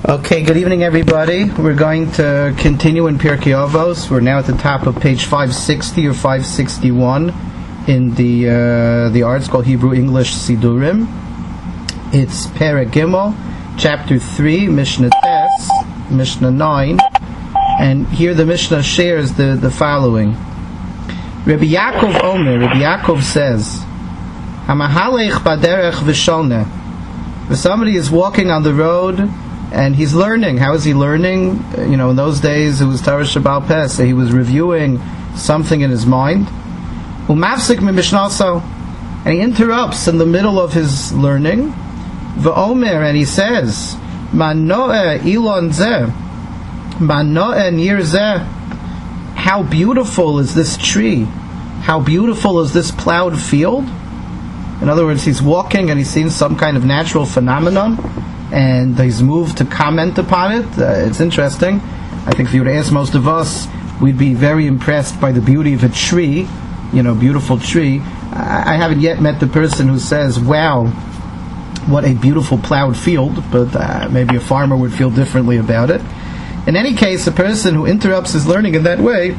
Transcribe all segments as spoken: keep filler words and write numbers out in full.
Okay, good evening, everybody. We're going to continue in Pirkei Avos. We're now at the top of page five sixty or five sixty-one in the uh, the ArtScroll Hebrew English Sidurim. It's Perek Gimel, chapter three, Mishnah Tes, Mishnah nine, and here the Mishnah shares the, the following. Rabbi Yaakov Omer, Rabbi Yaakov says, Hamahalech baderech v'sholneh. If somebody is walking on the road and he's learning. How is he learning? You know, in those days it was Torah Shabbal Peh, so he was reviewing something in his mind. Umafsik mimishnaso, and he interrupts in the middle of his learning. V'omer, and he says, Mano'eh ilon zeh, Mano'eh nir zeh. How beautiful is this tree? How beautiful is this plowed field? In other words, he's walking and he's seen some kind of natural phenomenon, and he's moved to comment upon it. Uh, it's interesting. I think if you were to ask most of us, we'd be very impressed by the beauty of a tree, you know, beautiful tree. I, I haven't yet met the person who says, wow, what a beautiful plowed field, but uh, maybe a farmer would feel differently about it. In any case, a person who interrupts his learning in that way,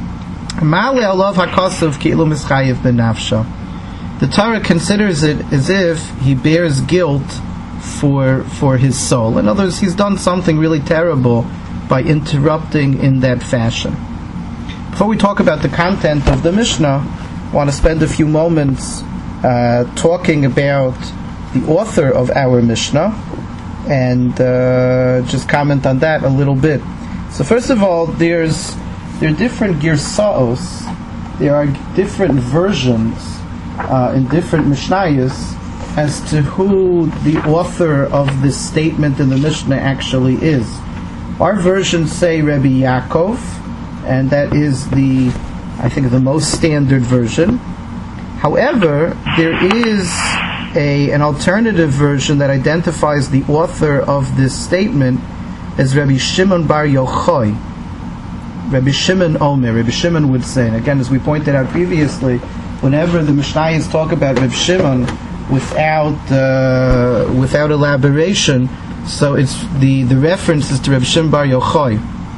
the Torah considers it as if he bears guilt for for his soul. In other words, he's done something really terrible by interrupting in that fashion. Before we talk about the content of the Mishnah, I want to spend a few moments uh, talking about the author of our Mishnah and uh, just comment on that a little bit. So first of all, there's there are different girsaos, there are different versions uh, in different Mishnayos as to who the author of this statement in the Mishnah actually is. Our versions say Rabbi Yaakov, and that is the, I think, the most standard version. However, there is a an alternative version that identifies the author of this statement as Rabbi Shimon Bar Yochai. Rabbi Shimon Omer, Rabbi Shimon would say, and again, as we pointed out previously, whenever the Mishnayos talk about Rabbi Shimon without uh, without elaboration, so it's the, the reference is to Rabbi Shimon Bar Yochai.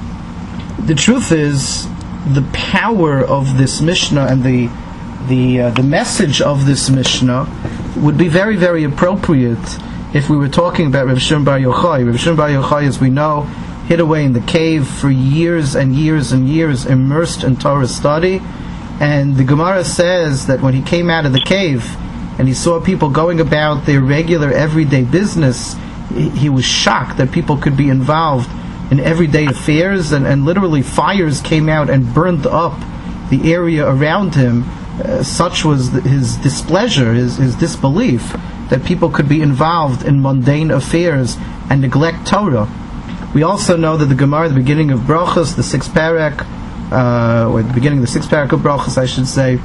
The truth is, the power of this Mishnah and the the uh, the message of this Mishnah would be very, very appropriate if we were talking about Rabbi Shimon Bar Yochai. Rabbi Shimon Bar Yochai, as we know, hid away in the cave for years and years and years, immersed in Torah study. And the Gemara says that when he came out of the cave and he saw people going about their regular everyday business, he, he was shocked that people could be involved in everyday affairs, and, and literally fires came out and burned up the area around him. Uh, such was the, his displeasure, his, his disbelief, that people could be involved in mundane affairs and neglect Torah. We also know that the Gemara at the beginning of Brachos, the sixth parak, uh, or at the beginning of the sixth parak of Brachos, I should say,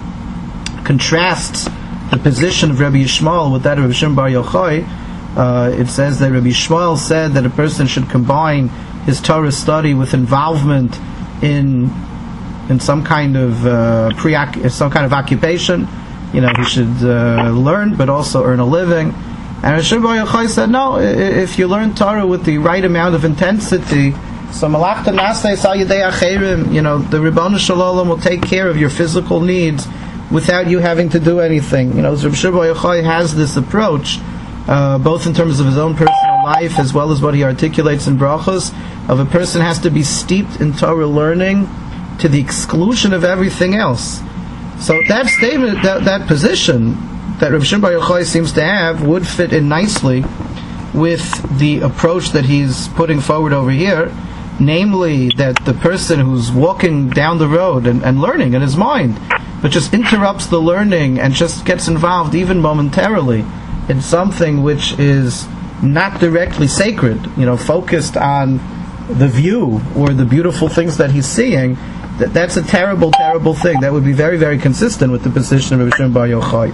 contrasts the position of Rabbi Yishmael with that of Rabbi Shimon Bar Yochai. Uh, it says that Rabbi Yishmael said that a person should combine his Torah study with involvement in in some kind of uh, pre some kind of occupation. You know, he should uh, learn, but also earn a living. And Rabbi Shimon Bar Yochai said, no, if you learn Torah with the right amount of intensity, so malachta naseh sal yedei acherim, you know, the Ribono Shel Olam will take care of your physical needs without you having to do anything. You know, Rabbi Shimon Bar Yochai has this approach, uh, both in terms of his own personal life as well as what he articulates in Brachos, of a person has to be steeped in Torah learning to the exclusion of everything else. So that statement, that, that position that Rabbi Shimon Bar Yochai seems to have would fit in nicely with the approach that he's putting forward over here, namely that the person who's walking down the road and, and learning in his mind, but just interrupts the learning and just gets involved even momentarily in something which is not directly sacred, you know, focused on the view or the beautiful things that he's seeing, that that's a terrible, terrible thing. That would be very, very consistent with the position of Rabbi Shimon Bar Yochai.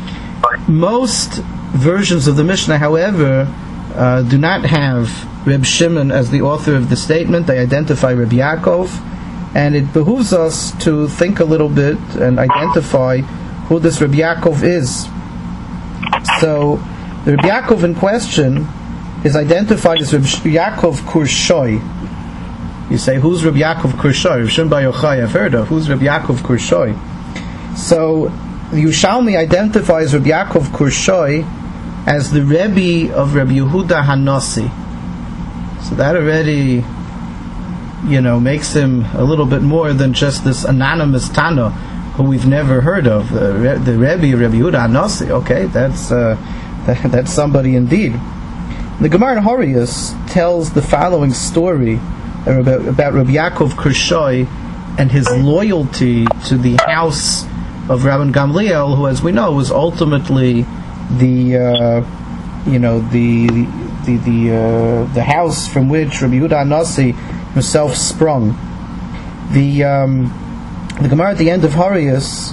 Most versions of the Mishnah, however, uh, do not have Reb Shimon as the author of the statement. They identify Reb Yaakov, and it behooves us to think a little bit and identify who this Reb Yaakov is. So, the Reb Yaakov in question is identified as Rabbi Yaakov Kurshoy. You say, who's Rabbi Yaakov Kurshoy? Rav Shimon Bar Yochai I've heard of. Who's Rabbi Yaakov Kurshoy? So, the Yerushalmi identifies Rabbi Yaakov Kurshoy as the Rebbe of Rabbi Yehuda Hanassi. So that already, you know, makes him a little bit more than just this anonymous Tana who we've never heard of. The, the Rebbe of Rabbi Yehuda Hanassi. Okay, that's uh, that, that's somebody indeed. The Gemara in Horayos tells the following story about, about Rabbi Yaakov Kurshoy and his loyalty to the house of Rabban Gamliel, who, as we know, was ultimately the uh, you know the the the uh, the house from which Rabbi Yehuda Hanassi himself sprung. The um, the Gemara at the end of Horayos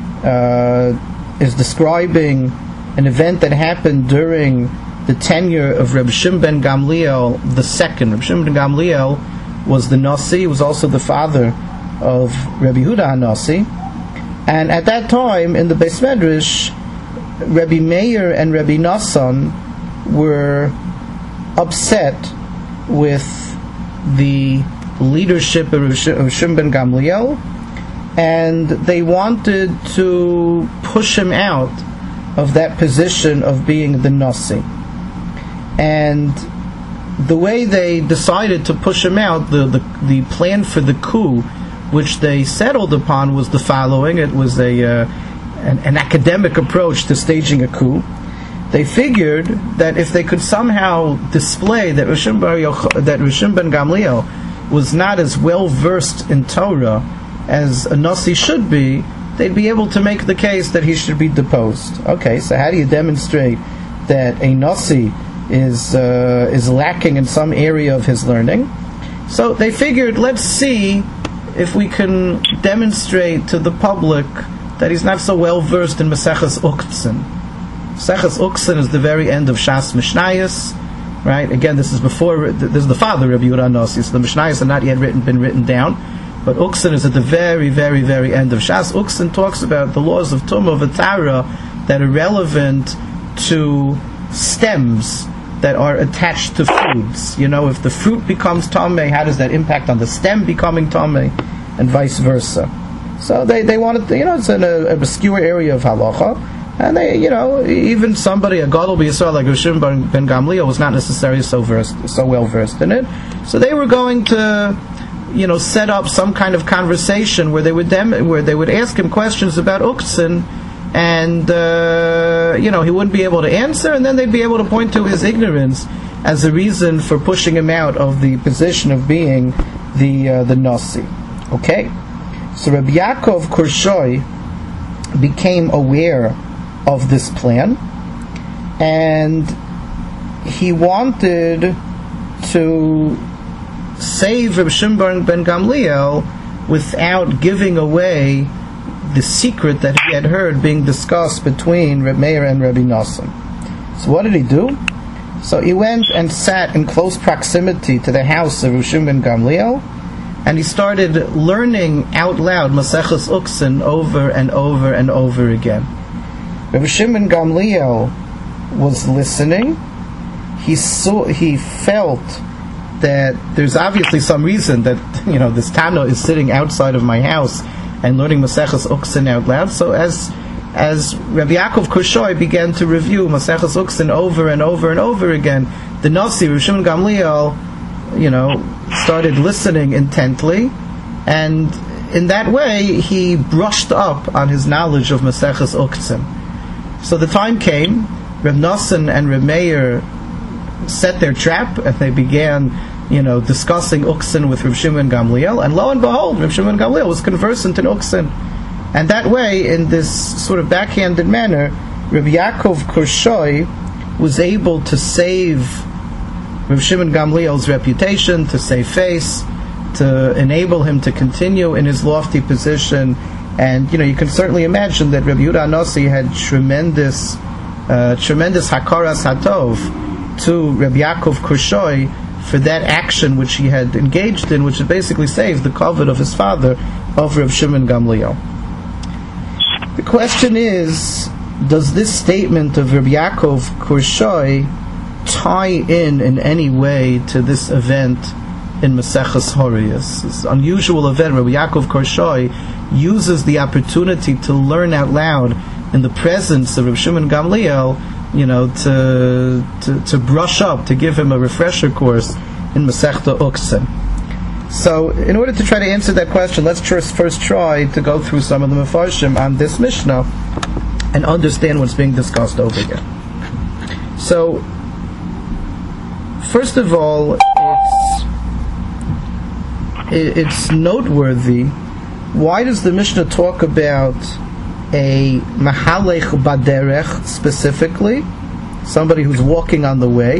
uh, is describing an event that happened during the tenure of Reb Shimon ben Gamliel the second. Reb Shimon ben Gamliel was the Nasi, he was also the father of Rabbi Yehuda Hanassi, and at that time in the Beis Medrash, Rabbi Meir and Rabbi Nassan were upset with the leadership of Reb Shimon ben Gamliel, and they wanted to push him out of that position of being the Nasi. And the way they decided to push him out, the, the the plan for the coup, which they settled upon, was the following. It was a uh, an, an academic approach to staging a coup. They figured that if they could somehow display that Rav Shimon Bar Yochai, that Rav Shimon ben Gamliel was not as well versed in Torah as a Nasi should be, they'd be able to make the case that he should be deposed. Okay, so how do you demonstrate that a Nasi is uh, is lacking in some area of his learning? So they figured, let's see if we can demonstrate to the public that he's not so well versed in Maseches Uktzin. Maseches Uktzin is the very end of Shas Mishnayos, right? Again, this is before, this is the father of Yehuda Hanassi, so the Mishnayos are not yet written, been written down, but Uktzin is at the very, very, very end of Shas. Uktzin talks about the laws of Tumah V'Tara that are relevant to stems that are attached to foods. You know, if the fruit becomes tamei, how does that impact on the stem becoming tamei, and vice versa? So they, they wanted to, you know, it's in a, a obscure area of halacha, and they, you know, even somebody, a gadol b'Yisrael like Rav Shimon ben Gamliel, was not necessarily so versed, so well versed in it. So they were going to, you know, set up some kind of conversation where they would dem- where they would ask him questions about Uktzin, and uh, you know, he wouldn't be able to answer, and then they'd be able to point to his ignorance as a reason for pushing him out of the position of being the uh, the Nasi. Okay, so Rabbi Yaakov Kurshoy became aware of this plan, and he wanted to save Reb Shimon ben Gamliel without giving away the secret that he had heard being discussed between Reb Meir and Rabbi Nassan. So what did he do? So he went and sat in close proximity to the house of Reb Shimon ben Gamliel, and he started learning out loud Maseches Uktzin over and over and over again. Reb Shimon ben Gamliel was listening. He saw, he felt that there's obviously some reason that, you know, this Tana is sitting outside of my house and learning Maseches Uktzin out loud. So as as Rabbi Yaakov Kurshoy began to review Maseches Uktzin over and over and over again, the Nasi, Rav Shimon Gamliel, you know, started listening intently, and in that way he brushed up on his knowledge of Maseches Uktzin. So the time came, Reb Nassan and Reb Meir set their trap, and they began, you know, discussing Uktzin with Reb Shimon Gamliel, and lo and behold, Reb Shimon Gamliel was conversant in Uktzin. And that way, in this sort of backhanded manner, Rabbi Yaakov Kurshoy was able to save Reb Shimon Gamliel's reputation, to save face, to enable him to continue in his lofty position. And, you know, you can certainly imagine that Rabbi Yehuda Hanassi had tremendous, uh, tremendous hakaras hatov to Rabbi Yaakov Kurshoy for that action which he had engaged in, which had basically saved the kavod of his father, of Reb Shimon Gamliel. The question is, does this statement of Rabbi Yaakov Kurshoy tie in in any way to this event in Maseches Horayos. This unusual event where Yaakov Korshoi uses the opportunity to learn out loud in the presence of Rav Shimon Gamliel, you know, to, to to brush up, to give him a refresher course in Masechta Uktzim. So, in order to try to answer that question, let's first, first try to go through some of the Mefarshim on this Mishnah and understand what's being discussed over here. So, first of all, it's, it's noteworthy. Why does the Mishnah talk about a Mahalech Baderech specifically? Somebody who's walking on the way.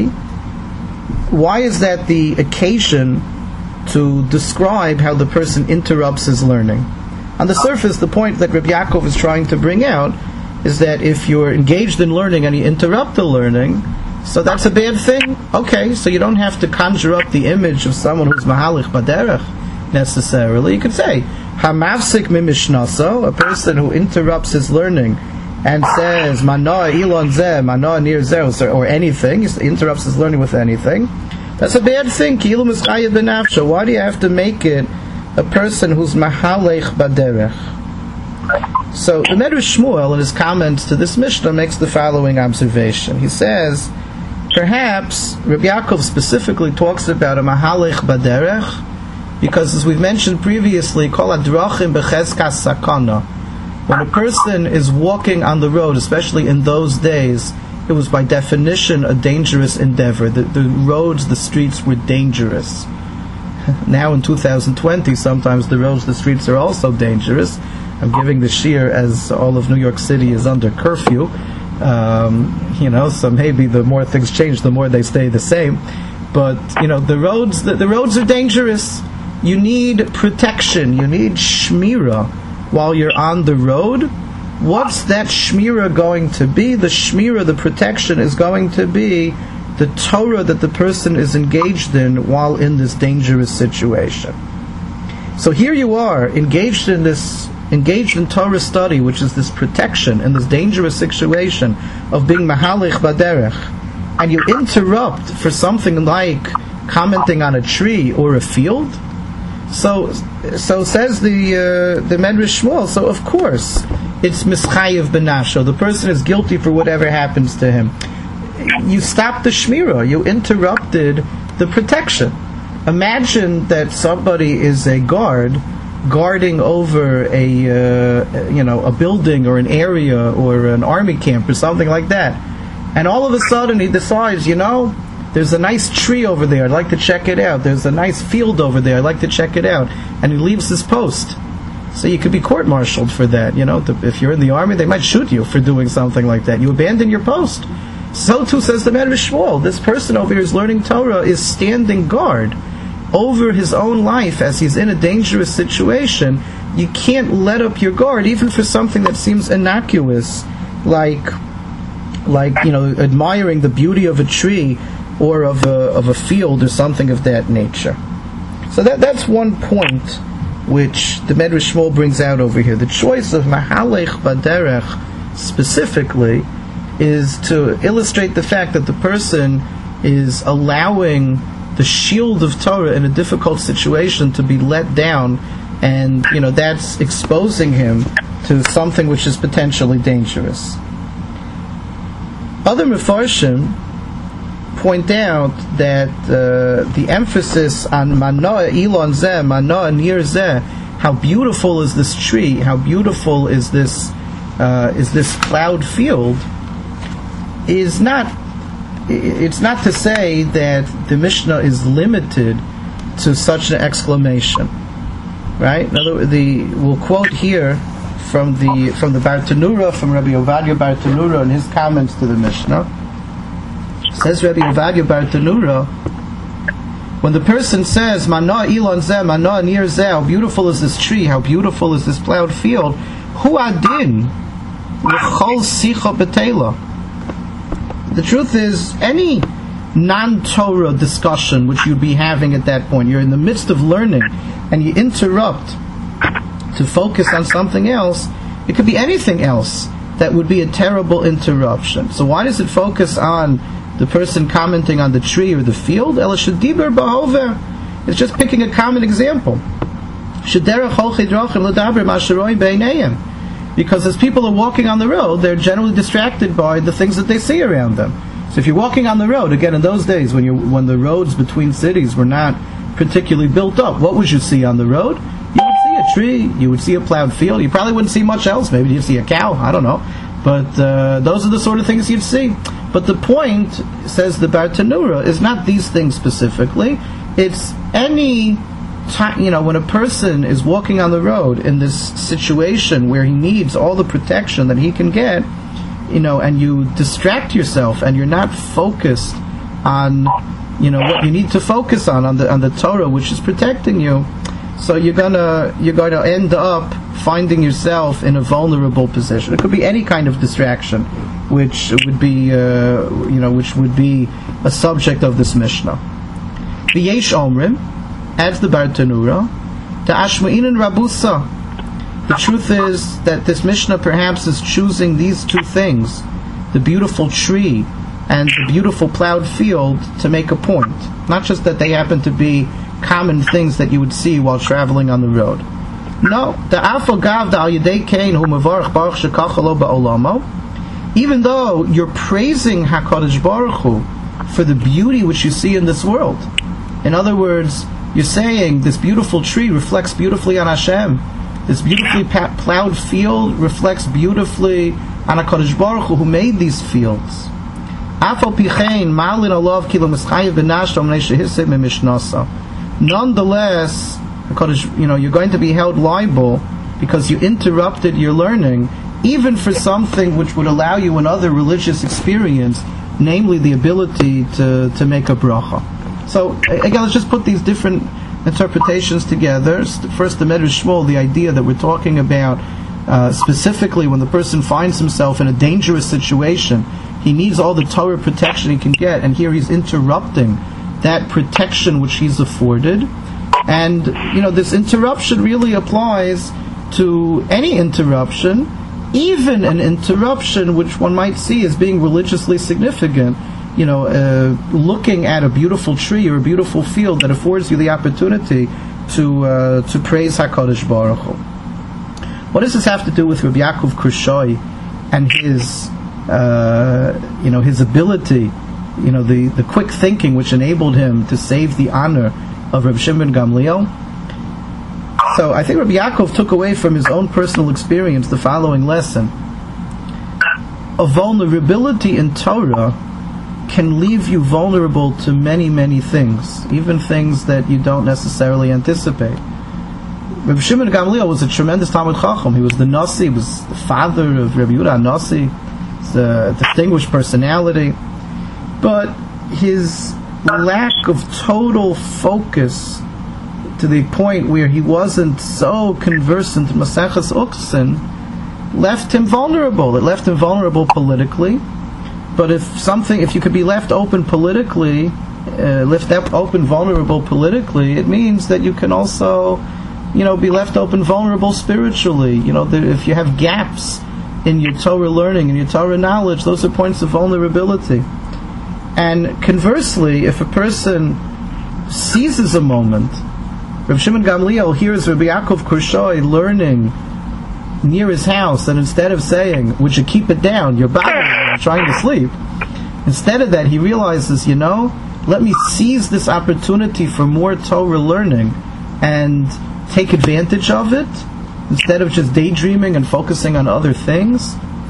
Why is that the occasion to describe how the person interrupts his learning? On the surface, the point that Rabbi Yaakov is trying to bring out is that if you're engaged in learning and you interrupt the learning, so that's a bad thing? Okay, so you don't have to conjure up the image of someone who's Mahalich Baderech necessarily. You could say, Hamafsik Mimishnasa, a person who interrupts his learning and says, Manoa Ilon Zeh, Manoa Nir Zeh, or anything, he interrupts his learning with anything. That's a bad thing. Why do you have to make it a person who's Mahalech Baderech? So the Medrash Shmuel, in his comments to this Mishnah, makes the following observation. He says, perhaps Rabbi Yaakov specifically talks about a Mahalech Baderech because, as we've mentioned previously, Kol Adrachim Bechezkas Sakana. When a person is walking on the road, especially in those days, it was by definition a dangerous endeavor. The, the roads, the streets were dangerous. Now in two thousand twenty, sometimes the roads, the streets are also dangerous. I'm giving the shiur as all of New York City is under curfew. Um, you know, so maybe the more things change, the more they stay the same. But, you know, the roads, the, the roads are dangerous. You need protection. You need shmira while you're on the road. What's that shmira going to be? The shmira, the protection, is going to be the Torah that the person is engaged in while in this dangerous situation. So here you are, engaged in this, engaged in Torah study, which is this protection in this dangerous situation of being Mahalech Baderech, and you interrupt for something like commenting on a tree or a field. So, so says the uh, the Medrash Shmuel. So of course, it's mischayev benafsho. The person is guilty for whatever happens to him. You stopped the shmira. You interrupted the protection. Imagine that somebody is a guard guarding over a uh, you know a building or an area or an army camp or something like that, and all of a sudden he decides, you know, there's a nice tree over there, I'd like to check it out. There's a nice field over there, I'd like to check it out. And he leaves his post. So you could be court-martialed for that. You know, if you're in the army, they might shoot you for doing something like that. You abandon your post. So too says the Medrash Shmuel. This person over here is learning Torah, is standing guard over his own life as he's in a dangerous situation. You can't let up your guard, even for something that seems innocuous, like, like you know, admiring the beauty of a tree or of a of a field or something of that nature. So that that's one point which the Medrash Shmuel brings out over here. The choice of Mahalech Baderech specifically is to illustrate the fact that the person is allowing the shield of Torah in a difficult situation to be let down, and you know that's exposing him to something which is potentially dangerous. Other Mefarshim point out that uh, the emphasis on Manoa Ilon Zeh, Manoa Nir Zeh, how beautiful is this tree, how beautiful is this uh, is this plowed field, is not, it's not to say that the Mishnah is limited to such an exclamation, right? In other words, the we'll quote here from the from the Bartanura, from Rabbi Ovadia Bartanura in his comments to the Mishnah. Says Rabbi Ovadia Bartanura, when the person says, Manoa Ilon Zeh, Manoa Nir Zeh, how beautiful is this tree, how beautiful is this plowed field, Hu Adin L'chol Sicha B'Teila. The truth is, any non-Torah discussion which you'd be having at that point, you're in the midst of learning, and you interrupt to focus on something else, it could be anything else that would be a terrible interruption. So why does it focus on the person commenting on the tree or the field. Ela shediber ba'over. It's just picking a common example. Shederach holchei drachim l'daber ma'asheroi b'einayim. Because as people are walking on the road, they're generally distracted by the things that they see around them. So if you're walking on the road, again in those days when you when the roads between cities were not particularly built up, what would you see on the road? You would see a tree, you would see a plowed field, you probably wouldn't see much else. Maybe you'd see a cow, I don't know. But uh, those are the sort of things you'd see. But the point, says the Bartanura, is not these things specifically. It's any time, you know, when a person is walking on the road in this situation where he needs all the protection that he can get, you know, and you distract yourself and you're not focused on, you know, what you need to focus on, on the on the Torah, which is protecting you. So you're gonna you're going to end up finding yourself in a vulnerable position. It could be any kind of distraction, which would be uh, you know which would be a subject of this Mishnah. V'yesh omrim, adds the Bartanura, to Ashma'in Rabusa. The truth is that this Mishnah perhaps is choosing these two things, the beautiful tree and the beautiful plowed field, to make a point. Not just that they happen to be common things that you would see while traveling on the road. No, the Afogav da al Yedei Kain hu mevarach Baruch shekachalo ba'olamo. Even though you're praising HaKadosh Baruch Hu for the beauty which you see in this world. In other words, you're saying this beautiful tree reflects beautifully on Hashem. This beautifully plowed field reflects beautifully on HaKadosh Baruch Hu, who made these fields. Nonetheless, you know, you're going to be held liable because you interrupted your learning, even for something which would allow you another religious experience, namely the ability to, to make a bracha. So again, let's just put these different interpretations together. First, the Medrash Shmuel, the idea that we're talking about uh, specifically when the person finds himself in a dangerous situation, he needs all the Torah protection he can get, and here he's interrupting that protection which he's afforded. And you know, this interruption really applies to any interruption, even an interruption which one might see as being religiously significant. You know, uh, looking at a beautiful tree or a beautiful field that affords you the opportunity to uh, to praise HaKadosh Baruch Hu. What does this have to do with Rabbi Yaakov Kurshoy and his, uh, you know, his ability, you know, the, the quick thinking which enabled him to save the honor of Rabbi Shimon Gamliel? So I think Rabbi Yaakov took away from his own personal experience the following lesson: a vulnerability in Torah can leave you vulnerable to many, many things, even things that you don't necessarily anticipate. Rabbi Shimon Gamliel was a tremendous Talmid Chacham. He was the Nasi, he was the father of Rabbi Yehuda Nasi. He's a distinguished personality. But his lack of total focus, to the point where he wasn't so conversant in Maseches Uktzin, left him vulnerable. It left him vulnerable politically. But if something, if you could be left open politically, uh, left open vulnerable politically, it means that you can also, you know, be left open vulnerable spiritually. You know, the, if you have gaps in your Torah learning and your Torah knowledge, those are points of vulnerability. And conversely, if a person seizes a moment, Rabbi Shimon Gamliel hears Rabbi Yaakov Kurshoy learning near his house, and instead of saying, would you keep it down, you're bothering me, I'm trying to sleep, instead of that he realizes, you know, let me seize this opportunity for more Torah learning and take advantage of it, instead of just daydreaming and focusing on other things.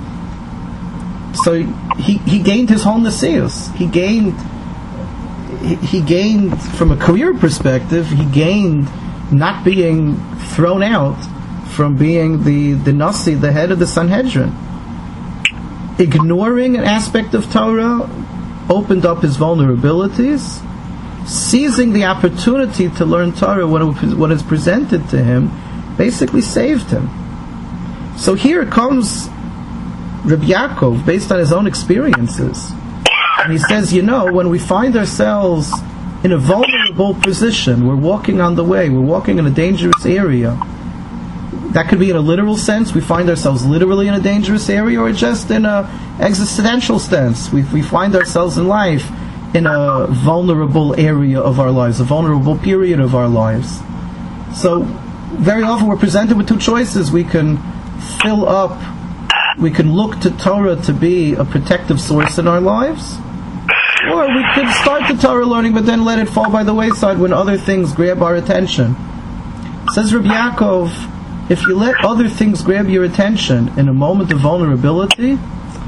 So he, he gained his whole nesius. He gained he, he gained from a career perspective, he gained not being thrown out from being the, the Nasi, the head of the Sanhedrin. Ignoring an aspect of Torah opened up his vulnerabilities. Seizing the opportunity to learn Torah when it, when it's presented to him basically saved him. So here comes Rabbi Yaakov, based on his own experiences, and he says, you know, when we find ourselves in a vulnerable position, we're walking on the way, we're walking in a dangerous area, that could be in a literal sense, we find ourselves literally in a dangerous area, or just in a existential sense, we, we find ourselves in life in a vulnerable area of our lives, a vulnerable period of our lives. So very often we're presented with two choices. We can fill up, we can look to Torah to be a protective source in our lives, or we could start the Torah learning but then let it fall by the wayside when other things grab our attention. Says Rabbi Yaakov, if you let other things grab your attention in a moment of vulnerability,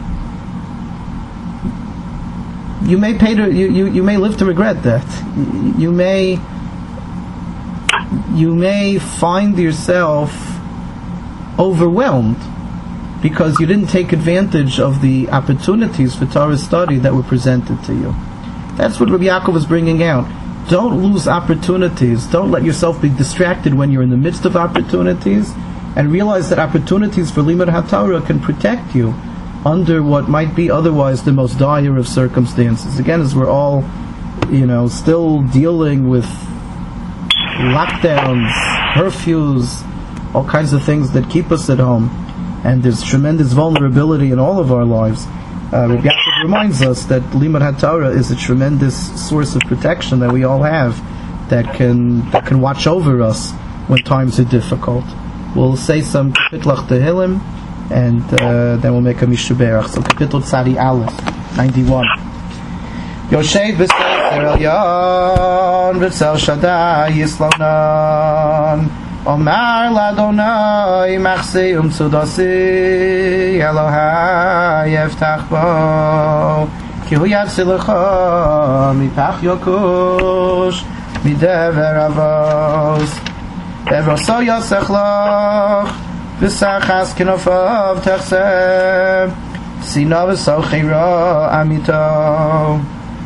you may pay to, you, you, you may live to regret that. You may you may find yourself overwhelmed because you didn't take advantage of the opportunities for Torah study that were presented to you. That's what Rabbi Yaakov is bringing out. Don't lose opportunities. Don't let yourself be distracted when you're in the midst of opportunities, and realize that opportunities for Limud HaTorah can protect you under what might be otherwise the most dire of circumstances. Again, as we're all, you know, still dealing with lockdowns, curfews, all kinds of things that keep us at home, and there's tremendous vulnerability in all of our lives. Uh, Rabbi Yaakov reminds us that Limud HaTorah is a tremendous source of protection that we all have, that can that can watch over us when times are difficult. We'll say some Kapitlach Tehillim, and uh, then we'll make a Mishuberach. So Kapitel Tzadi Aleph, ninety-one. Yoshev b'sefer elyon v'tzel Shaddai Yislonon Omar l'Adonai machsi umtzudasi Elohai yeftach bo ki hu yatzilecha mipach yokush midever avos evroso yosech loch v'sachas kenofav techseh sina v'so chira amito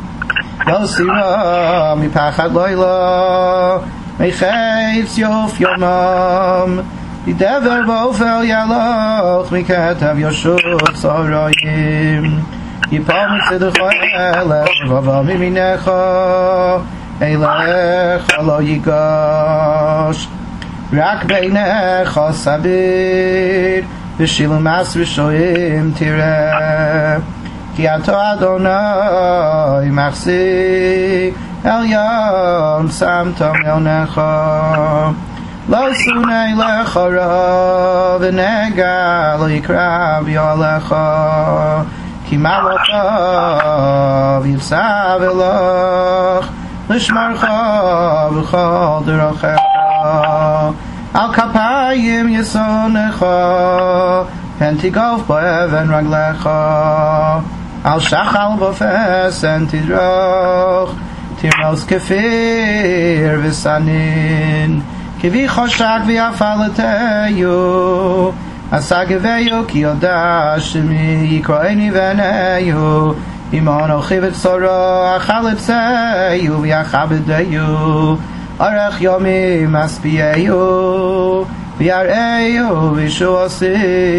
Yosira mipachad loila Meichayitz yof yomam Yidever bofel yaloch Miketav yoshut tzarayim Yipal mitzidecha elech Vava miminecha Eilecha lo yigash Rak beinecha sabir V'shilum as v'shoim tireh Ki ato Adonai machsi elyon samtom yonecha lo sunei lecha ra v'nega lo yikra v'yolecha ki malochav yitzav eloch l'shmarcha v'chol derochecha al kapayim yisonecha pen tigof bo'even raglecha Al shachal b'fes and tidroch Tirmos kefir v'sanin Kivi choshak v'yafalateyu Asageveyu ki yodashimi Yikroeni v'neyu Imon ochiv et soro Achaletzeyu v'yachabedeyu Arech yomi maspiyeyu V'yareyu v'shuosi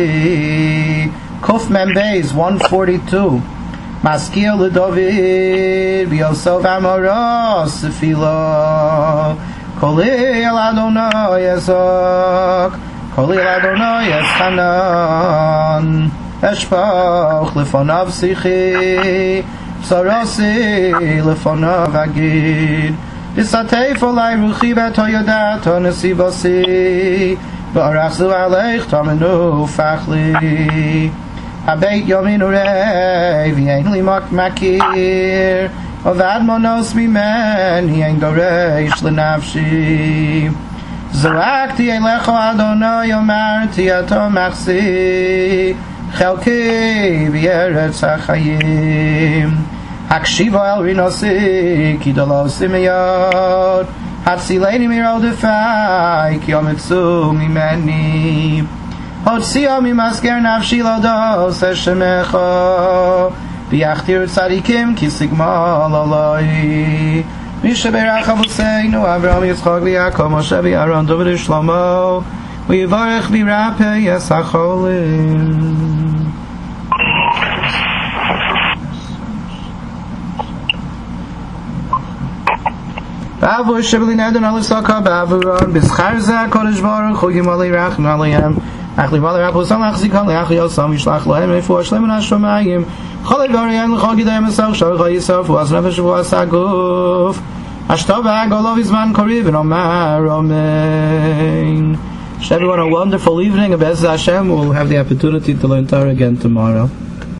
Kuf Membeis one forty-two Maskil l'David V'yosov Amoros Sefilo Koli el Adonai Ezok Koli el Adonai Ezchanan Eshpoch Lefonav Sichi Psarosi Lefonav Agid Disatei Folai Ruchi B'toyodato Nesibasi V'arachzu Aleich Tamenu Fachli Habeit yominu rei v'yein li makir Ovad monos mimen Yein doreish l'nafshi Zorakti elecho Adonai Omarti ato machsi Chelki v'yeretz hachayim Hakshivo el rinosi Kidolo simeyot Hatzileini mirodefai Ki omitzu mimeni Hotzio mimasker nafshi lodos Hashemecha V'yachtir tzadikim ki sigma lalai Misha berach avuseinu Avraham Yitzchak v'Yaakov Moshe v'Aaron David Shlomo V'yivarech v'yirape yes hacholim. Ba'avur shibli nedon alusaka ba'avuron b'schar zeh kodesh baruch hu yimali rachim alayhem achli mali rachim sam achzikam le'achli yosam yishlach lohem refuah shleim hashamayim cholei varian l'chol gidayim esach shar chol yisaf u'az nefesh u'az aguf Ashtov ha'golov izman koriv and omar amen. Everyone a wonderful evening. Bez Hashem, we'll have the opportunity to learn Torah again tomorrow.